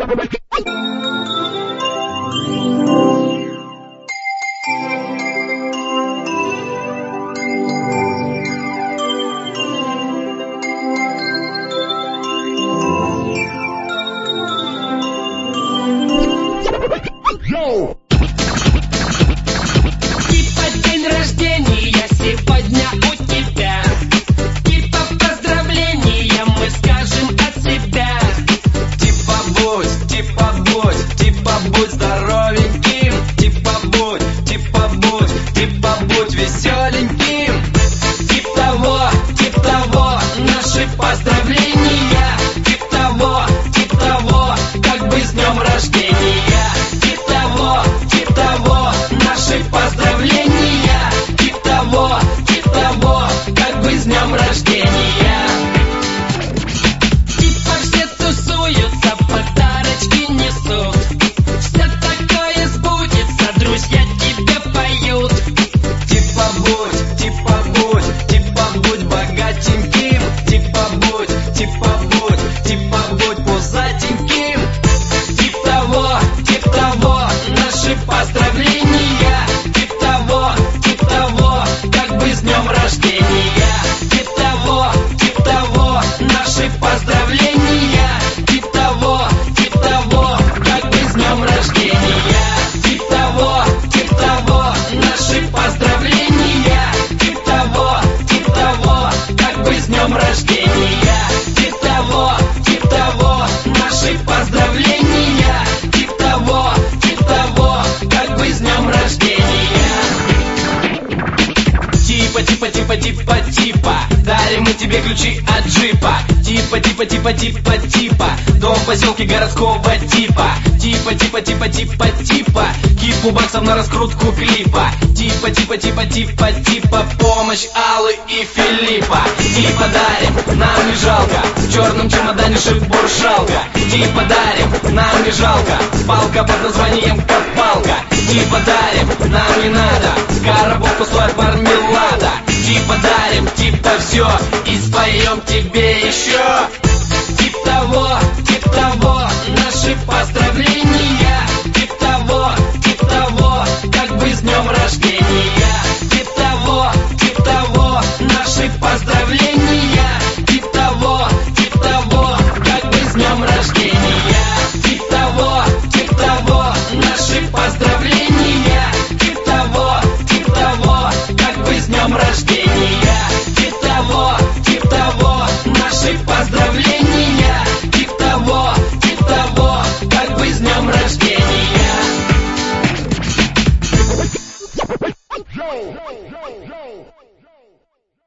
Типа день рождения сегодня у тебя. Типа поздравления мы скажем от себя. Типа будь здоровеньким. Типа будь веселеньким. Тип того, наши поздравления. Тип того, как бы с днем рождения. Тип того, наши поздравления. Тип того, как бы с днем рождения. Типа все тусуются, подарочки несут. Все такое сбудется, друзья тебе поют. Типа будь богатеньким. Типа будь пузатеньким. Тип того, наши поздравления. Тип того, как бы с днем рождения. Тип того, наши поздравления. Тип того, как бы с днем рождения. Тип того, наши поздравления. Тип того, как бы с днем рождения. Тип того, наши поздравления. Тип того, как бы с днем рождения. Типа, дарим мы тебе ключи от джипа. Типа, дом в поселке городского типа. Типа, кипу баксов на раскрутку клипа. Типа, помощь Аллы и Филиппа. Типа дарим, нам не жалко, в черном чемодане шибуршалка. Типа дарим, нам не жалко, палка под названием копалка. Типа дарим, нам не надо, коробок пустой от мармелада. Типа дарим, типа все, и споем тебе еще. Тип того, наши поздравления. Тип того, как бы с днем рождения. Тип того, наши поздравления. Тип того, как бы с днем рождения. Тип того, наши поздравления. Тип того, как бы с днем рождения. Тип того, наши поздравления. Тип того, как бы с днем рождения.